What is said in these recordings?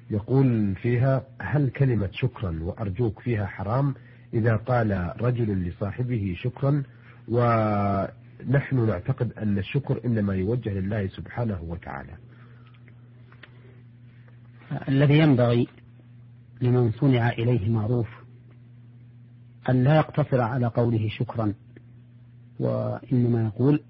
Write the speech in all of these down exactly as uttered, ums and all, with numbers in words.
يقول فيها: هل كلمة شكرا وأرجوك فيها حرام إذا قال رجل لصاحبه شكرا، ونحن نعتقد أن الشكر إنما يوجه لله سبحانه وتعالى؟ الذي ينبغي لمن صنع إليه معروف أن لا يقتصر على قوله شكرا، وإنما يقول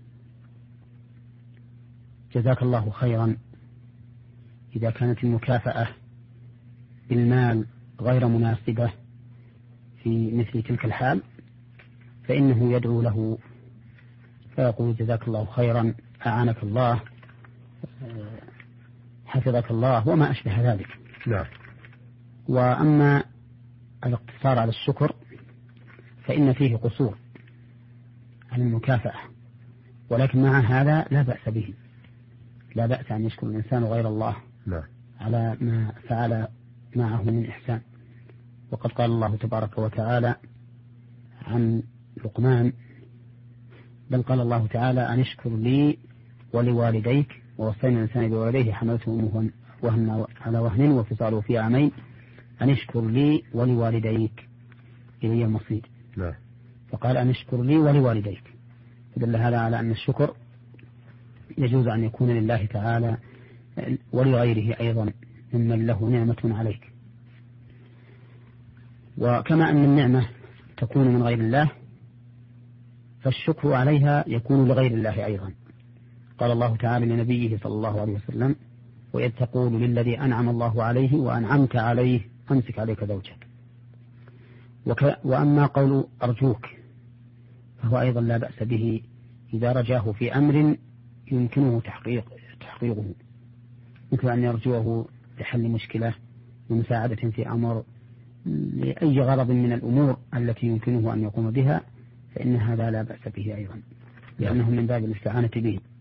جزاك الله خيرا إذا كانت المكافأة بالمال غير مناسبة في مثل تلك الحال، فإنه يدعو له فيقول جزاك الله خيرا، أعانك الله، حفظك الله، وما أشبه ذلك. نعم. وأما الاقتصار على الشكر فإن فيه قصور عن المكافأة، ولكن مع هذا لا بأس به، لا بأس أن يشكر الإنسان غير الله لا. على ما فعل معه من إحسان. وقد قال الله تبارك وتعالى عن لقمان: بل قال الله تعالى أن اشكر لي ولوالديك ووصينا الإنسان بوالديه حملته أمه وهن على وهن وفصاله في عامين أن اشكر لي ولوالديك إلي المصير. لا. فقال أن اشكر لي ولوالديك، فدل هذا على أن الشكر يجوز أن يكون لله تعالى ولغيره أيضا ممن له نعمة عليك. وكما أن النعمة تكون من غير الله فالشكر عليها يكون لغير الله أيضا. قال الله تعالى لنبيه صلى الله عليه وسلم: وإذ تقول للذي أنعم الله عليه وأنعمت عليه أمسك عليك زوجك. وك... وأما قول أرجوك فهو أيضا لا بأس به إذا رجاه في أمر يمكنه تحقيق تحقيقه، مثل أن يرجوه لحل مشكلة ومساعدة في أمر لأي غرض من الأمور التي يمكنه أن يقوم بها، فإن هذا لا بأس به أيضا، لأنه من باب الاستعانة به.